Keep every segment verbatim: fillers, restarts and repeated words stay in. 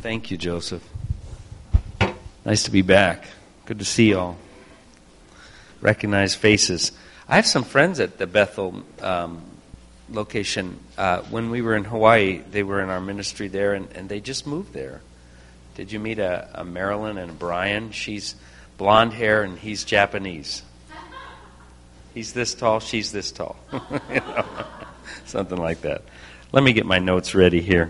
Thank you, Joseph. Nice to be back. Good to see y'all. Recognize faces. I have some friends at the Bethel um, location. Uh, when we were in Hawaii, they were in our ministry there, and, and they just moved there. Did you meet a, a Marilyn and a Brian? She's blonde hair, and he's Japanese. He's this tall, she's this tall. You know, something like that. Let me get my notes ready here.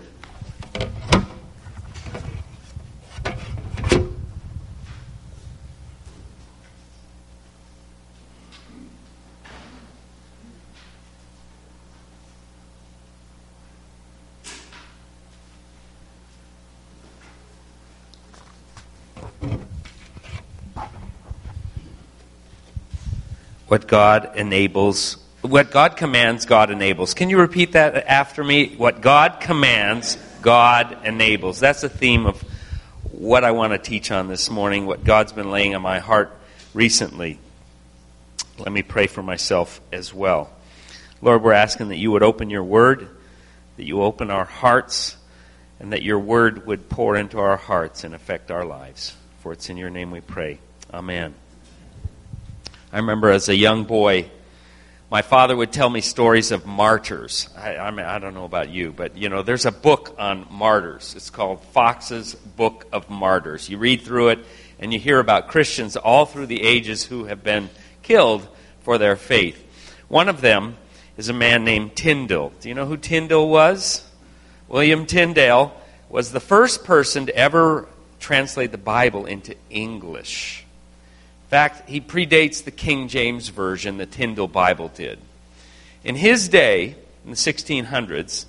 What God enables, what God commands, God enables. Can you repeat that after me? What God commands, God enables. That's the theme of what I want to teach on this morning, what God's been laying on my heart recently. Let me pray for myself as well. Lord, we're asking that you would open your word, that you open our hearts, and that your word would pour into our hearts and affect our lives. For it's in your name we pray. Amen. I remember as a young boy, my father would tell me stories of martyrs. I, I mean, I don't know about you, but you know, there's a book on martyrs. It's called Fox's Book of Martyrs. You read through it, and you hear about Christians all through the ages who have been killed for their faith. One of them is a man named Tyndale. Do you know who Tyndale was? William Tyndale was the first person to ever translate the Bible into English. In fact, he predates the King James Version, the Tyndale Bible did. In his day, in the sixteen hundreds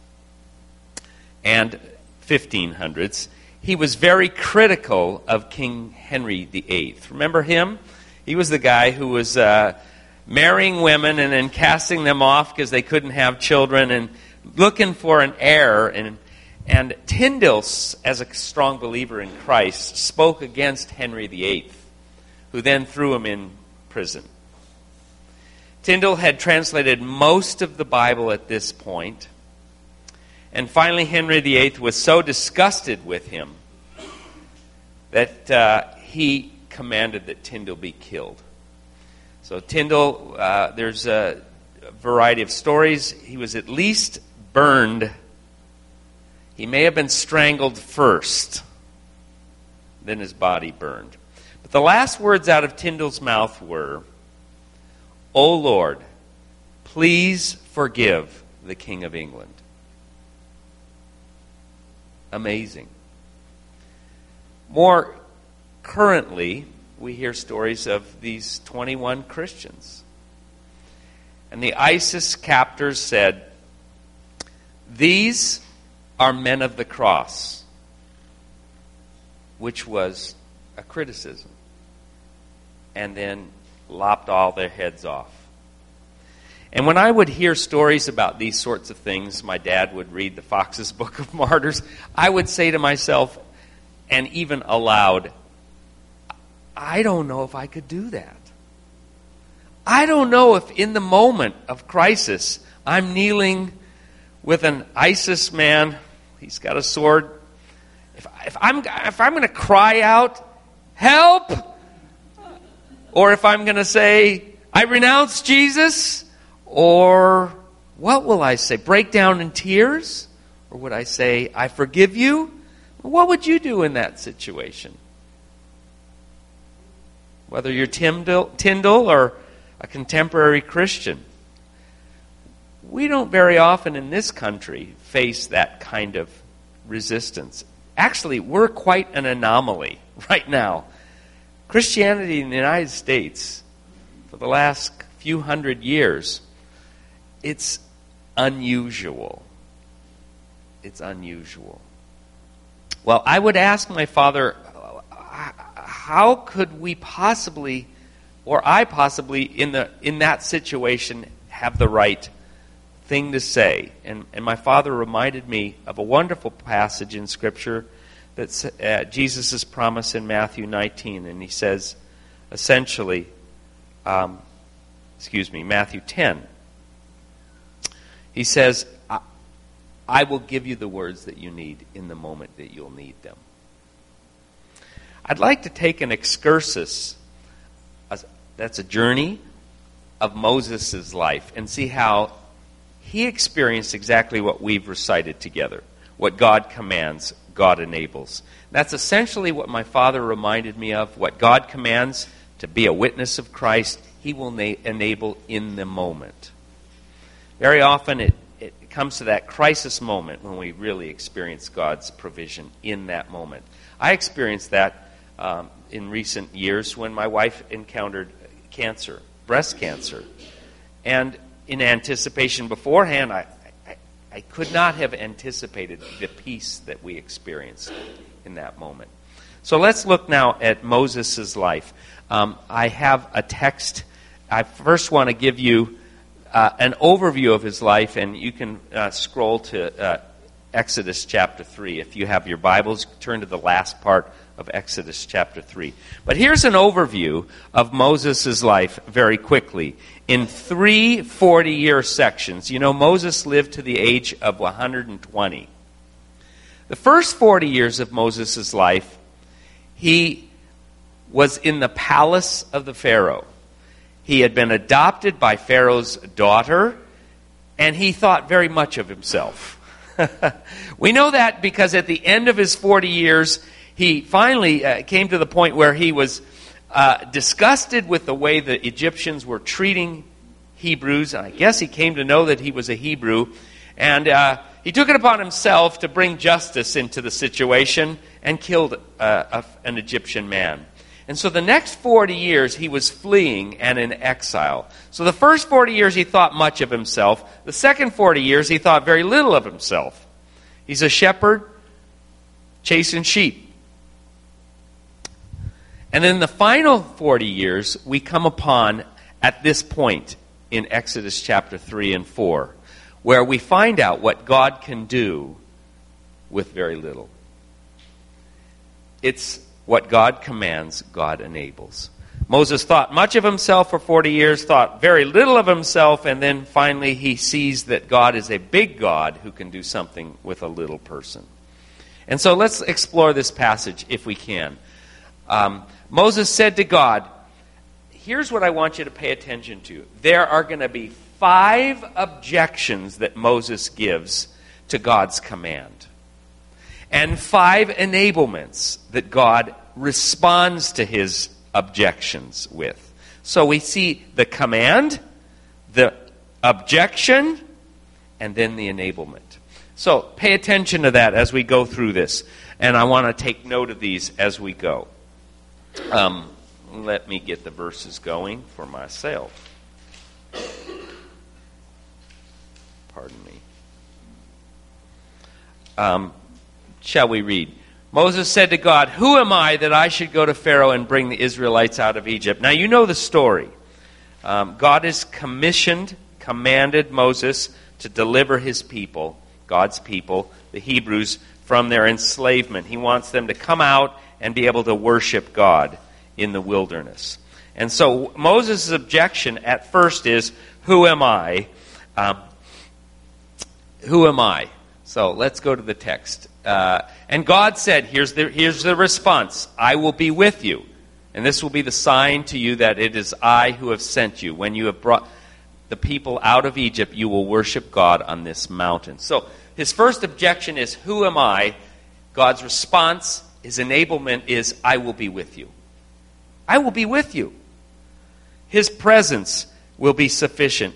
and fifteen hundreds, he was very critical of King Henry the Eighth. Remember him? He was the guy who was uh, marrying women and then casting them off because they couldn't have children and looking for an heir. And, and Tyndale, as a strong believer in Christ, spoke against Henry the Eighth. Who then threw him in prison. Tyndale had translated most of the Bible at this point, and finally Henry the Eighth was so disgusted with him that uh, he commanded that Tyndale be killed. So Tyndale, uh, there's a variety of stories. He was at least burned. He may have been strangled first, then his body burned. The last words out of Tyndale's mouth were, "O Lord, please forgive the King of England." Amazing. More currently, we hear stories of these twenty-one Christians. And the ISIS captors said, "These are men of the cross," which was a criticism. And then lopped all their heads off. And when I would hear stories about these sorts of things, my dad would read the Fox's Book of Martyrs, I would say to myself, and even aloud, I don't know if I could do that. I don't know if in the moment of crisis, I'm kneeling with an ISIS man, he's got a sword. If, if I'm, if I'm going to cry out, "Help!" Or if I'm going to say, "I renounce Jesus," or what will I say? Break down in tears? Or would I say, "I forgive you"? What would you do in that situation? Whether you're Tyndale, Tyndale or a contemporary Christian, we don't very often in this country face that kind of resistance. Actually, we're quite an anomaly right now. Christianity in the United States, for the last few hundred years, it's unusual. It's unusual. Well, I would ask my father, how could we possibly, or I possibly, in the in that situation, have the right thing to say? And, and my father reminded me of a wonderful passage in Scripture that's uh, Jesus' promise in Matthew nineteen, and he says, essentially, um, excuse me, Matthew ten. He says, I, I will give you the words that you need in the moment that you'll need them. I'd like to take an excursus, that's a journey of Moses' life, and see how he experienced exactly what we've recited together. What God commands, God enables. That's essentially what my father reminded me of. What God commands to be a witness of Christ, he will na- enable in the moment. Very often it, it comes to that crisis moment when we really experience God's provision in that moment. I experienced that um, in recent years when my wife encountered cancer, breast cancer. And in anticipation beforehand, I, I, I could not have anticipated the peace that we experienced in that moment. So let's look now at Moses' life. Um, I have a text. I first want to give you uh, an overview of his life, and you can uh, scroll to uh, Exodus chapter three. If you have your Bibles, turn to the last part of Exodus chapter three. But here's an overview of Moses' life very quickly in three forty-year sections. You know, Moses lived to the age of one hundred twenty. The first forty years of Moses' life, he was in the palace of the Pharaoh. He had been adopted by Pharaoh's daughter, and he thought very much of himself. We know that because at the end of his forty years, he finally uh, came to the point where he was uh, disgusted with the way the Egyptians were treating Hebrews. And I guess he came to know that he was a Hebrew. And uh, he took it upon himself to bring justice into the situation and killed uh, a, an Egyptian man. And so the next forty years he was fleeing and in exile. So the first forty years he thought much of himself. The second forty years he thought very little of himself. He's a shepherd chasing sheep. And then the final forty years we come upon at this point in Exodus chapter three and four, where we find out what God can do with very little. It's what God commands, God enables. Moses thought much of himself for forty years, thought very little of himself, and then finally he sees that God is a big God who can do something with a little person. And so let's explore this passage if we can. Um, Moses said to God, here's what I want you to pay attention to. There are going to be five objections that Moses gives to God's command, and five enablements that God responds to his objections with. So we see the command, the objection, and then the enablement. So pay attention to that as we go through this. And I want to take note of these as we go. Um, let me get the verses going for myself. Pardon me. Um, shall we read? Moses said to God, "Who am I that I should go to Pharaoh and bring the Israelites out of Egypt?" Now you know the story. Um, God has commissioned, commanded Moses to deliver his people, God's people, the Hebrews, from their enslavement. He wants them to come out and be able to worship God in the wilderness. And so Moses' objection at first is, who am I? Um, who am I? So let's go to the text. Uh, and God said, here's the, here's the response, I will be with you. And this will be the sign to you that it is I who have sent you. When you have brought the people out of Egypt, you will worship God on this mountain. So his first objection is, who am I? God's response, his enablement is, I will be with you. I will be with you. His presence will be sufficient.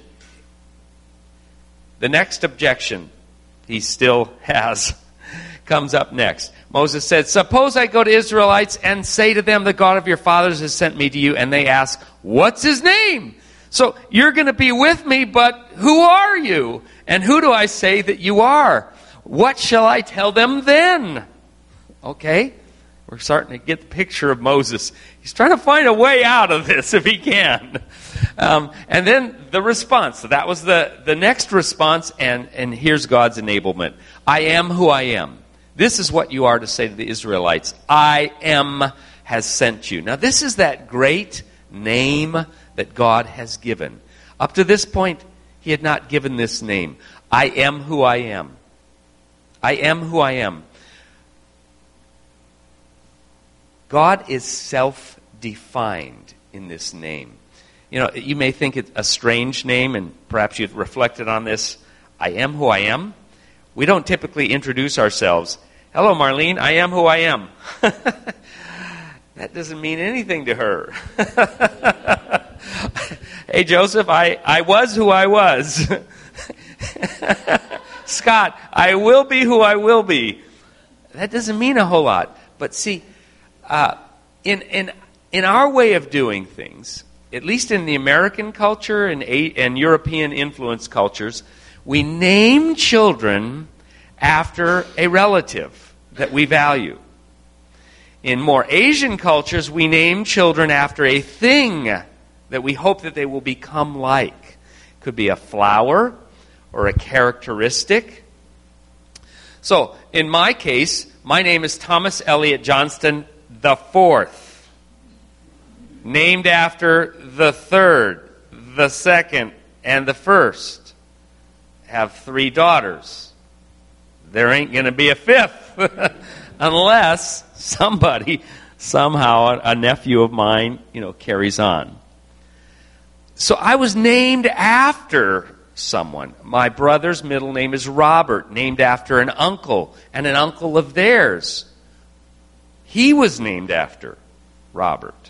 The next objection he still has comes up next. Moses said, suppose I go to Israelites and say to them, the God of your fathers has sent me to you, and they ask, what's his name? So you're going to be with me, but who are you? And who do I say that you are? What shall I tell them then? Okay, we're starting to get the picture of Moses. He's trying to find a way out of this if he can. Um, and then the response. So that was the, the next response, and, and here's God's enablement. I am who I am. This is what you are to say to the Israelites. I am has sent you. Now this is that great name that God has given. Up to this point, he had not given this name. I am who I am. I am who I am. God is self-defined in this name. You know, you may think it's a strange name, and perhaps you've reflected on this. I am who I am. We don't typically introduce ourselves. Hello, Marlene, I am who I am. That doesn't mean anything to her. Hey, Joseph, I, I was who I was. Scott, I will be who I will be. That doesn't mean a whole lot. But see, uh, in, in, in our way of doing things, at least in the American culture and, and European influenced cultures, we name children after a relative that we value. In more Asian cultures, we name children after a thing that we hope that they will become like. It could be a flower or a characteristic. So, in my case, my name is Thomas Elliott Johnston the Fourth, named after the third, the second, and the first. I have three daughters. There ain't going to be a fifth unless somebody, somehow, a nephew of mine, you know, carries on. So I was named after someone. My brother's middle name is Robert, named after an uncle, and an uncle of theirs. He was named after Robert.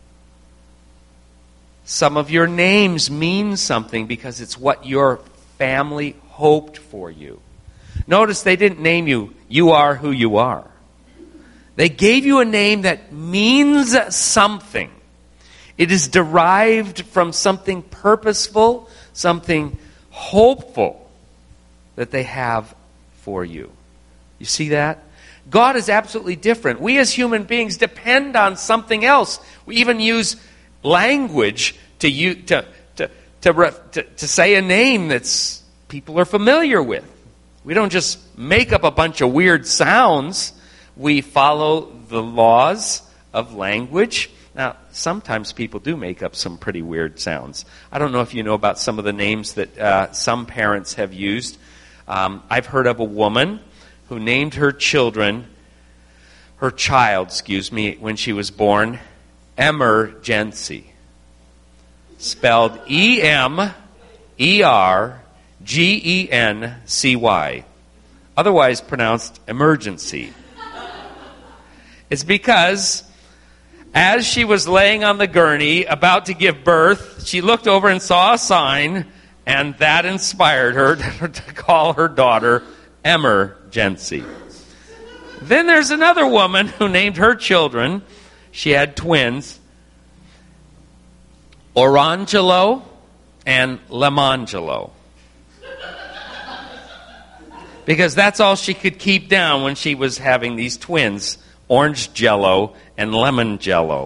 Some of your names mean something because it's what your family hoped for you. Notice they didn't name you, you are who you are. They gave you a name that means something. It is derived from something purposeful, something hopeful that they have for you. You see that? God is absolutely different. We as human beings depend on something else. We even use language to you to to to, to to say a name that's people are familiar with. We don't just make up a bunch of weird sounds. We follow the laws of language. Now, sometimes people do make up some pretty weird sounds. I don't know if you know about some of the names that uh, some parents have used. Um, I've heard of a woman who named her children, her child, excuse me, when she was born, Emergency. Spelled E M E R G E N C Y. Otherwise pronounced emergency. It's because as she was laying on the gurney about to give birth, she looked over and saw a sign, and that inspired her to, to call her daughter Emergency. Then there's another woman who named her children, she had twins, Orangelo and Lemangelo. Because that's all she could keep down when she was having these twins, orange jello and lemon jello.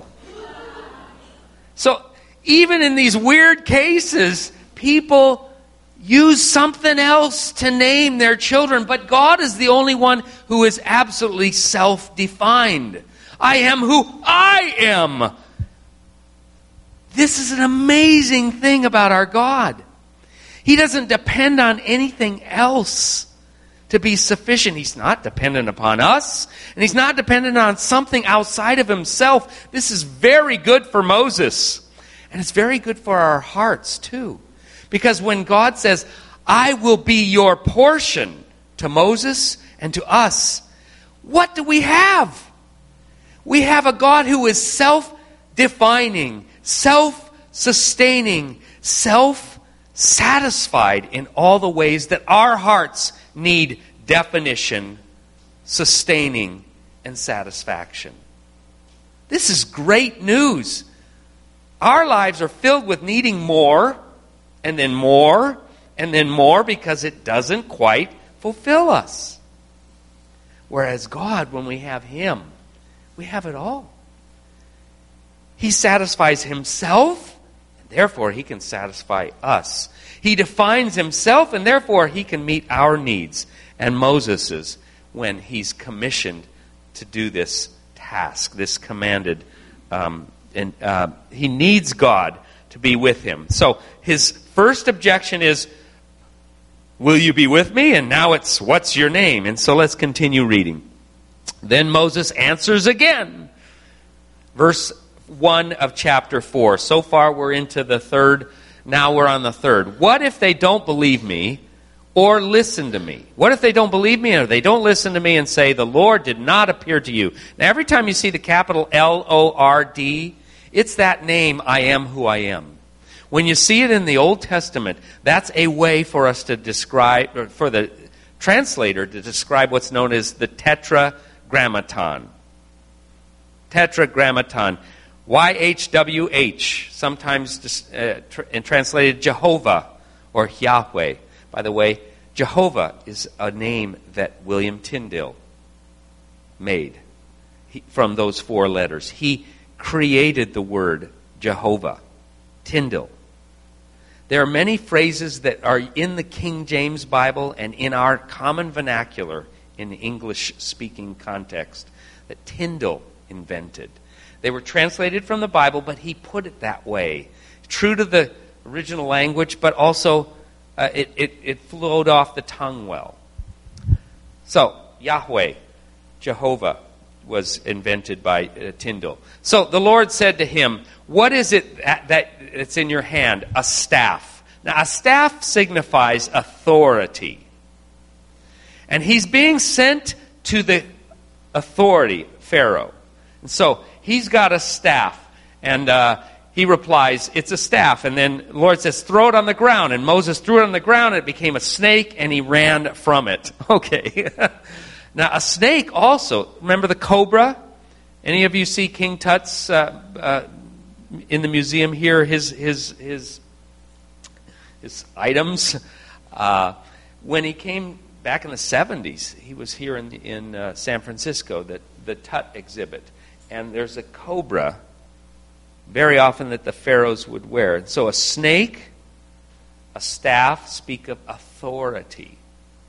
So even in these weird cases, people use something else to name their children, but God is the only one who is absolutely self-defined. I am who I am. This is an amazing thing about our God. He doesn't depend on anything else to be sufficient. He's not dependent upon us, and he's not dependent on something outside of himself. This is very good for Moses, and it's very good for our hearts too. Because when God says, I will be your portion to Moses and to us, what do we have? We have a God who is self-defining, self-sustaining, self-satisfied in all the ways that our hearts need definition, sustaining, and satisfaction. This is great news. Our lives are filled with needing more, and then more, and then more, because it doesn't quite fulfill us. Whereas God, when we have Him, we have it all. He satisfies Himself, and therefore He can satisfy us. He defines Himself, and therefore He can meet our needs and Moses's when he's commissioned to do this task, this commanded. Um, and uh, he needs God to be with him. So his first objection is, will you be with me? And now it's, what's your name? And so let's continue reading. Then Moses answers again. Verse one of chapter four. So far we're into the third. Now we're on the third. What if they don't believe me or listen to me? What if they don't believe me or they don't listen to me and say, the Lord did not appear to you? Now every time you see the capital L O R D, it's that name, I am who I am. When you see it in the Old Testament, that's a way for us to describe, or for the translator to describe what's known as the Tetragrammaton. Tetragrammaton. Y H W H, sometimes uh, tr- and translated Jehovah or Yahweh. By the way, Jehovah is a name that William Tyndale made he, from those four letters. He created the word Jehovah. Tyndale. There are many phrases that are in the King James Bible and in our common vernacular in the English-speaking context that Tyndale invented. They were translated from the Bible, but he put it that way. True to the original language, but also uh, it, it, it flowed off the tongue well. So, Yahweh, Jehovah, was invented by uh, Tyndale. So the Lord said to him, what is it that, that it's in your hand? A staff. Now, a staff signifies authority. And he's being sent to the authority, Pharaoh. And so he's got a staff. And uh, he replies, it's a staff. And then the Lord says, throw it on the ground. And Moses threw it on the ground, and it became a snake, and he ran from it. Okay. Now, a snake also, remember the cobra? Any of you see King Tut's uh, uh, in the museum here, his his his his items? Uh, when he came back in the seventies, he was here in in uh, San Francisco, the, the Tut exhibit. And there's a cobra very often that the pharaohs would wear. And so a snake, a staff speak of authority.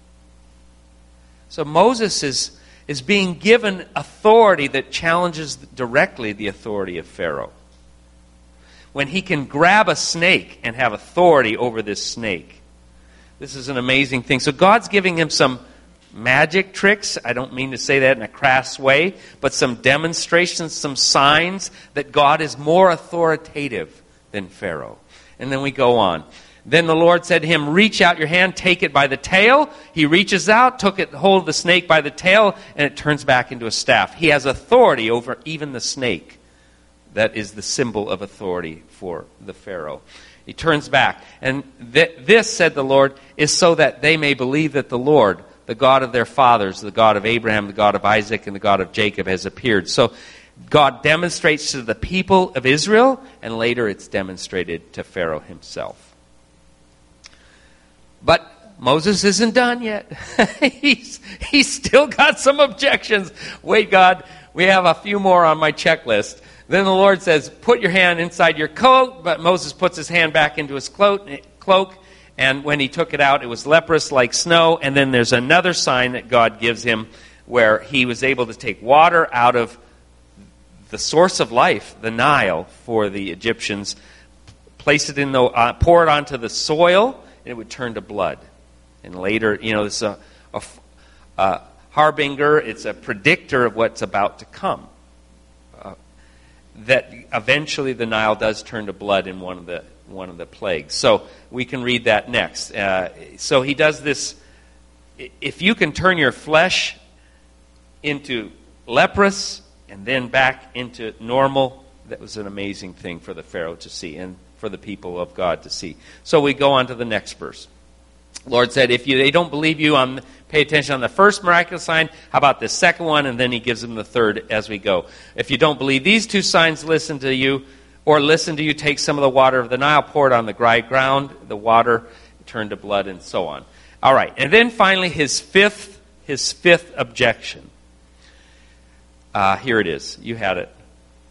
So Moses is, is being given authority that challenges directly the authority of Pharaoh. When he can grab a snake and have authority over this snake. This is an amazing thing. So God's giving him some magic tricks. I don't mean to say that in a crass way, but some demonstrations, some signs that God is more authoritative than Pharaoh. And then we go on. Then the Lord said to him, reach out your hand, take it by the tail. He reaches out, took it, hold the snake by the tail, and it turns back into a staff. He has authority over even the snake. That is the symbol of authority for the Pharaoh. He turns back. And th- this, said the Lord, is so that they may believe that the Lord, the God of their fathers, the God of Abraham, the God of Isaac, and the God of Jacob has appeared. So God demonstrates to the people of Israel, and later it's demonstrated to Pharaoh himself. But Moses isn't done yet. he's, he's still got some objections. Wait, God, we have a few more on my checklist. Then the Lord says, put your hand inside your coat. But Moses puts his hand back into his cloak. And when he took it out, it was leprous like snow. And then there's another sign that God gives him where he was able to take water out of the source of life, the Nile, for the Egyptians, place it in the, uh, pour it onto the soil, and it would turn to blood. And later, you know, it's a, a, a harbinger, it's a predictor of what's about to come. Uh, that eventually the Nile does turn to blood in one of the one of the plagues. So we can read that next. Uh, so he does this. If you can turn your flesh into leprous and then back into normal, that was an amazing thing for the Pharaoh to see and for the people of God to see. So we go on to the next verse. Lord said, if you, they don't believe you, on, pay attention on the first miraculous sign. How about the second one? And then he gives them the third as we go. If you don't believe these two signs, listen to you, or listen to you, take some of the water of the Nile, pour it on the dry ground, the water turned to blood, and so on. All right, and then finally his fifth, his fifth objection. Uh, here it is. You had it.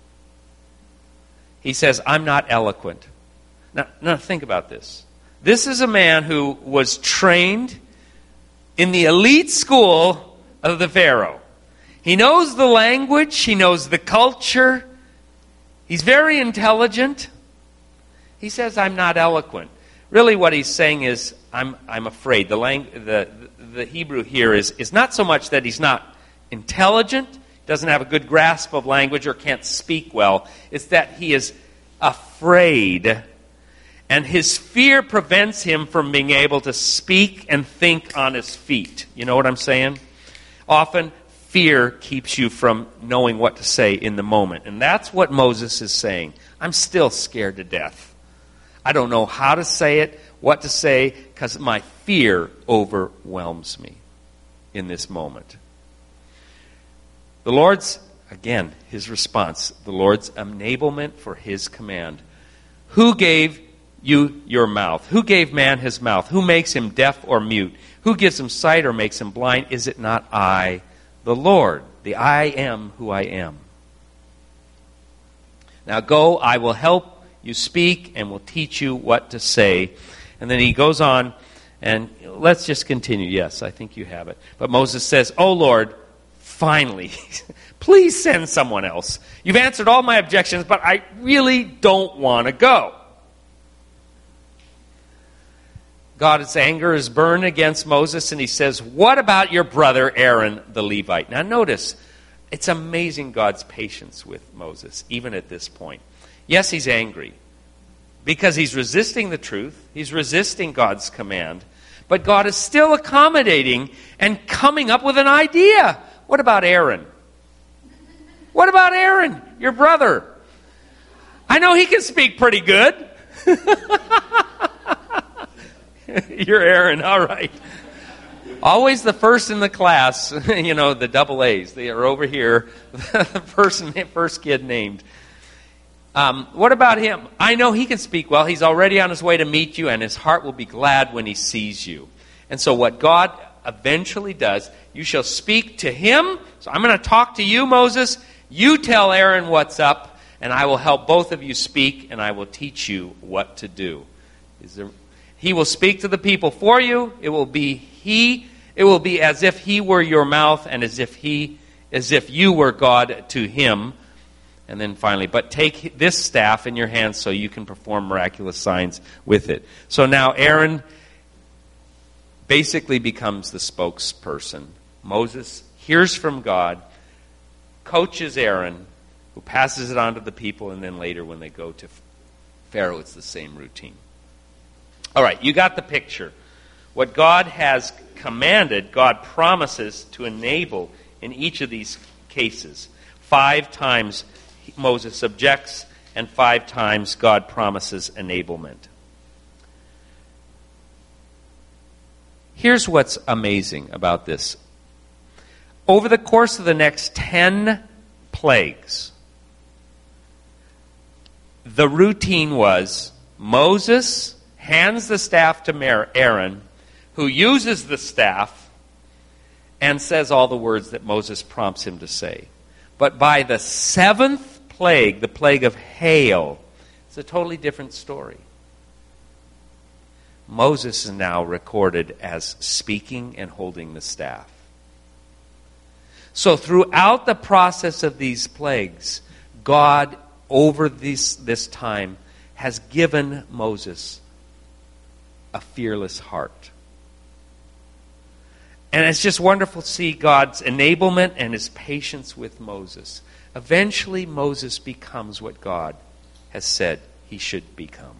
He says, I'm not eloquent. Now, now think about this. This is a man who was trained in the elite school of the Pharaoh. He knows the language. He knows the culture. He's very intelligent. He says, I'm not eloquent. Really what he's saying is, I'm I'm afraid. The, lang- the, the Hebrew here is, is not so much that he's not intelligent, doesn't have a good grasp of language, or can't speak well. It's that he is afraid, and his fear prevents him from being able to speak and think on his feet. You know what I'm saying? Often, fear keeps you from knowing what to say in the moment. And that's what Moses is saying. I'm still scared to death. I don't know how to say it, what to say, because my fear overwhelms me in this moment. The Lord's, again, his response, the Lord's enablement for his command. Who gave you your mouth? Who gave man his mouth? Who makes him deaf or mute? Who gives him sight or makes him blind? Is it not I, the Lord, the I am who I am? Now go, I will help you speak and will teach you what to say. And then he goes on, and let's just continue. Yes, I think you have it. But Moses says, Oh Lord, finally, please send someone else. You've answered all my objections, but I really don't want to go. God's anger is burned against Moses, and he says, what about your brother Aaron the Levite? Now notice, it's amazing God's patience with Moses, even at this point. Yes, he's angry, because he's resisting the truth. He's resisting God's command. But God is still accommodating and coming up with an idea. What about Aaron? What about Aaron, your brother? I know he can speak pretty good. You're Aaron, all right. Always the first in the class, you know, the double A's. They are over here, the person, first kid named. Um, what about him? I know he can speak well. He's already on his way to meet you, and his heart will be glad when he sees you. And so what God eventually does, you shall speak to him. So I'm going to talk to you, Moses. You tell Aaron what's up, and I will help both of you speak, and I will teach you what to do. Is there... He will speak to the people for you. It will be he. It will be as if he were your mouth, and as if he, as if you were God to him. And then finally, but take this staff in your hands so you can perform miraculous signs with it. So now Aaron basically becomes the spokesperson. Moses hears from God, coaches Aaron, who passes it on to the people, and then later when they go to Pharaoh, it's the same routine. All right, you got the picture. What God has commanded, God promises to enable in each of these cases. Five times Moses objects, and five times God promises enablement. Here's what's amazing about this. Over the course of the next ten plagues, the routine was Moses hands the staff to Aaron, who uses the staff and says all the words that Moses prompts him to say. But by the seventh plague, the plague of hail, it's a totally different story. Moses is now recorded as speaking and holding the staff. So throughout the process of these plagues, God, over this, this time, has given Moses a fearless heart. And it's just wonderful to see God's enablement and his patience with Moses. Eventually, Moses becomes what God has said he should become.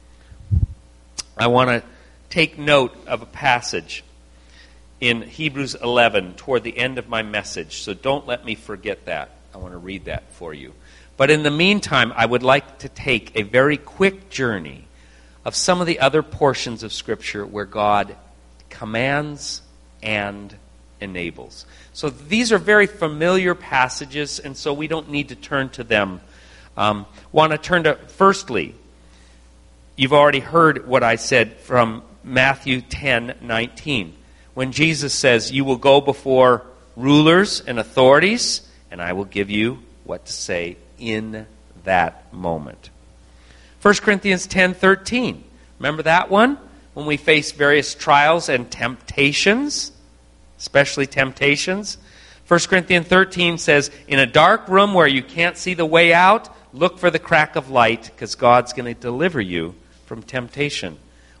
I want to take note of a passage in Hebrews eleven toward the end of my message, so don't let me forget that. I want to read that for you. But in the meantime, I would like to take a very quick journey of some of the other portions of Scripture where God commands and enables. So these are very familiar passages, and so we don't need to turn to them. Um, want to turn to, firstly, you've already heard what I said from Matthew ten nineteen. When Jesus says, you will go before rulers and authorities, and I will give you what to say in that moment. First Corinthians ten thirteen. Remember that one? When we face various trials and temptations, especially temptations. First Corinthians thirteen says, in a dark room where you can't see the way out, look for the crack of light, because God's going to deliver you from temptation.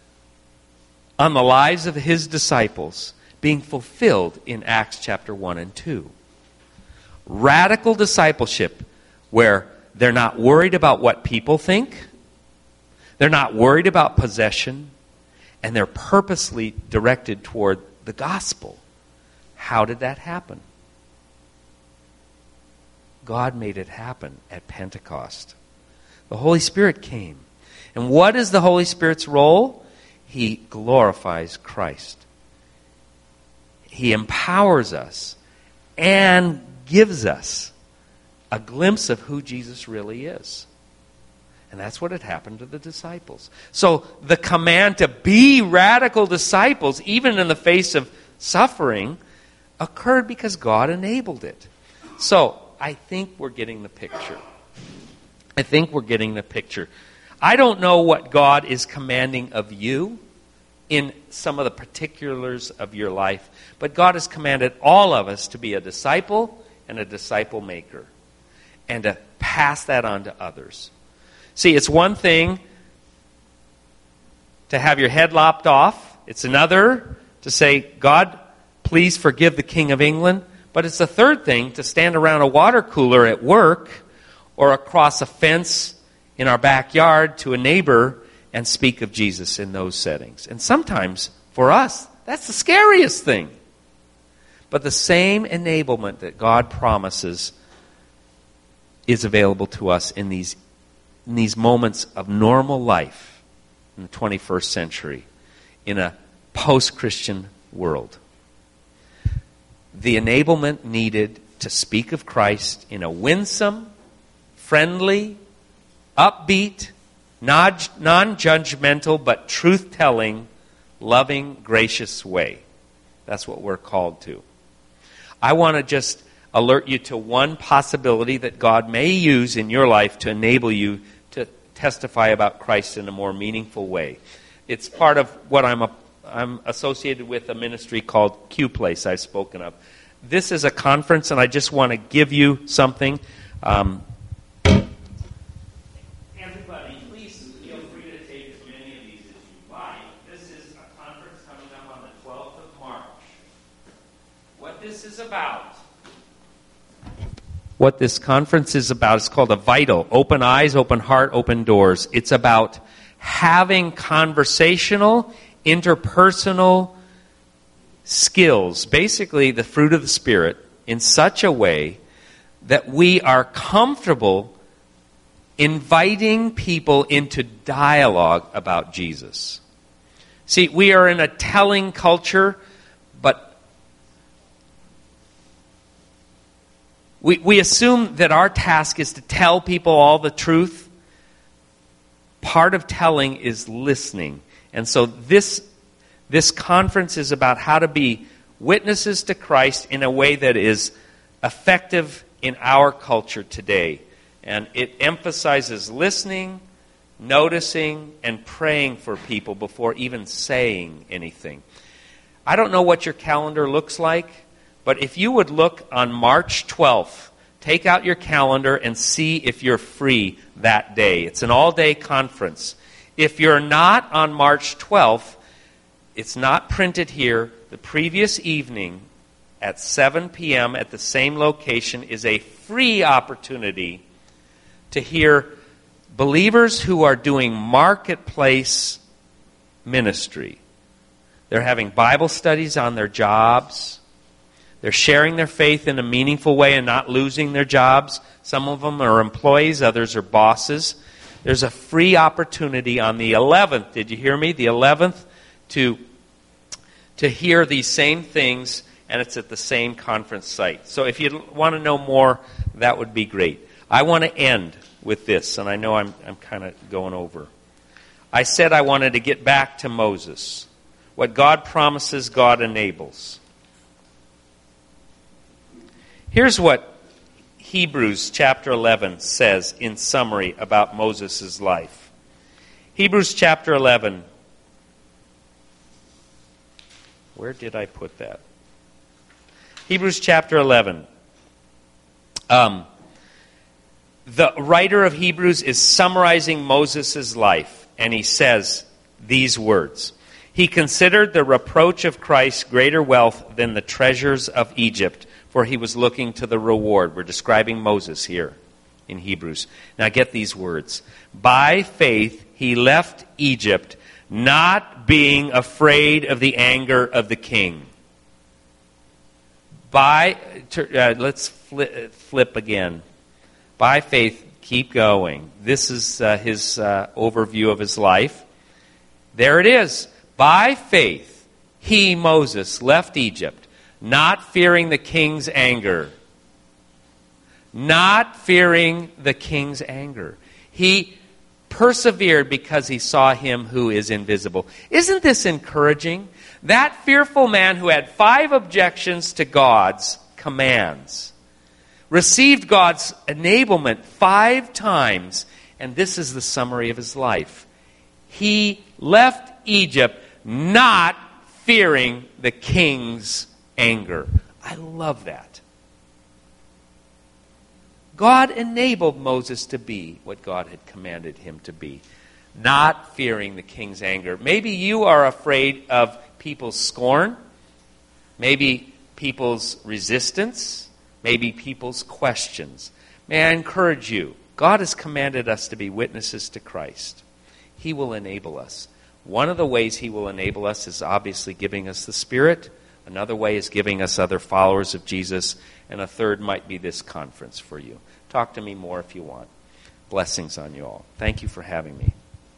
on the lives of his disciples being fulfilled in Acts chapter one and two. Radical discipleship where they're not worried about what people think, they're not worried about possession, and they're purposely directed toward the gospel. How did that happen? God made it happen at Pentecost. The Holy Spirit came. And what is the Holy Spirit's role? He glorifies Christ. He empowers us and gives us a glimpse of who Jesus really is. And that's what had happened to the disciples. So the command to be radical disciples, even in the face of suffering, occurred because God enabled it. So I think we're getting the picture. I think we're getting the picture. I don't know what God is commanding of you in some of the particulars of your life, but God has commanded all of us to be a disciple and a disciple maker, and to pass that on to others. See, it's one thing to have your head lopped off. It's another to say, God, please forgive the King of England. But it's a third thing to stand around a water cooler at work or across a fence in our backyard to a neighbor and speak of Jesus in those settings. And sometimes, for us, that's the scariest thing. But the same enablement that God promises is available to us in these, in these moments of normal life in the twenty-first century, in a post-Christian world. The enablement needed to speak of Christ in a winsome, friendly, upbeat, non-judgmental, but truth-telling, loving, gracious way. That's what we're called to. I want to just alert you to one possibility that God may use in your life to enable you to testify about Christ in a more meaningful way. It's part of what I'm, a, I'm associated with a ministry called Q Place I've spoken of. This is a conference, and I just want to give you something. Um, Everybody, please feel free to take as many of these as you like. This is a conference coming up on the twelfth of March. What this is about, what this conference is about, is called a VITAL, Open Eyes, Open Heart, Open Doors. It's about having conversational, interpersonal skills, basically the fruit of the Spirit, in such a way that we are comfortable inviting people into dialogue about Jesus. See, we are in a telling culture, but we, we assume that our task is to tell people all the truth. Part of telling is listening. And so this This conference is about how to be witnesses to Christ in a way that is effective in our culture today. And it emphasizes listening, noticing, and praying for people before even saying anything. I don't know what your calendar looks like, but if you would look on March twelfth, take out your calendar and see if you're free that day. It's an all-day conference. If you're not on March twelfth, it's not printed here. The previous evening at seven p.m. at the same location is a free opportunity to hear believers who are doing marketplace ministry. They're having Bible studies on their jobs. They're sharing their faith in a meaningful way and not losing their jobs. Some of them are employees, others are bosses. There's a free opportunity on the eleventh. Did you hear me? The eleventh. To, to hear these same things, and it's at the same conference site. So if you want to know more, that would be great. I want to end with this, and I know I'm, I'm kind of going over. I said I wanted to get back to Moses. What God promises, God enables. Here's what Hebrews chapter eleven says in summary about Moses' life. Hebrews chapter eleven. Where did I put that? Hebrews chapter eleven. Um, the writer of Hebrews is summarizing Moses' life, and he says these words. He considered the reproach of Christ greater wealth than the treasures of Egypt, for he was looking to the reward. We're describing Moses here in Hebrews. Now get these words. By faith he left Egypt, not being afraid of the anger of the king. By, uh, let's flip, flip again. By faith, keep going. This is uh, his uh, overview of his life. There it is. By faith, he, Moses, left Egypt, not fearing the king's anger. Not fearing the king's anger. He persevered because he saw him who is invisible. Isn't this encouraging? That fearful man who had five objections to God's commands received God's enablement five times, and this is the summary of his life. He left Egypt not fearing the king's anger. I love that. God enabled Moses to be what God had commanded him to be, not fearing the king's anger. Maybe you are afraid of people's scorn, maybe people's resistance, maybe people's questions. May I encourage you, God has commanded us to be witnesses to Christ. He will enable us. One of the ways he will enable us is obviously giving us the Spirit. Another way is giving us other followers of Jesus. And a third might be this conference for you. Talk to me more if you want. Blessings on you all. Thank you for having me.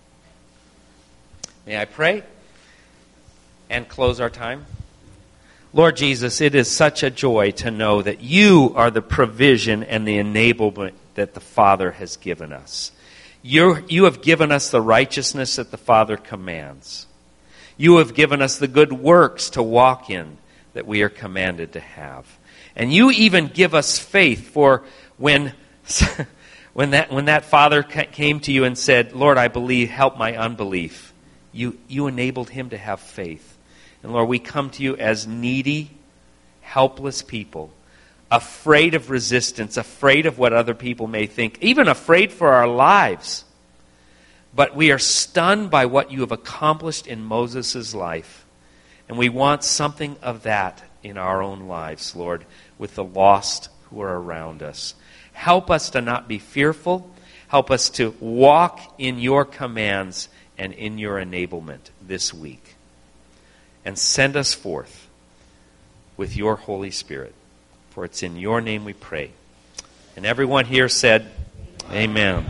May I pray and close our time? Lord Jesus, it is such a joy to know that you are the provision and the enablement that the Father has given us. You, you have given us the righteousness that the Father commands. You have given us the good works to walk in that we are commanded to have. And you even give us faith, for when, when, that, when that father came to you and said, Lord, I believe, help my unbelief, you, you enabled him to have faith. And Lord, we come to you as needy, helpless people, afraid of resistance, afraid of what other people may think, even afraid for our lives. But we are stunned by what you have accomplished in Moses' life. And we want something of that in our own lives, Lord, with the lost who are around us. Help us to not be fearful. Help us to walk in your commands and in your enablement this week. And send us forth with your Holy Spirit. For it's in your name we pray. And everyone here said, Amen.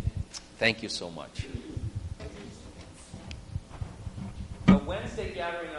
Thank you so much. The Wednesday gathering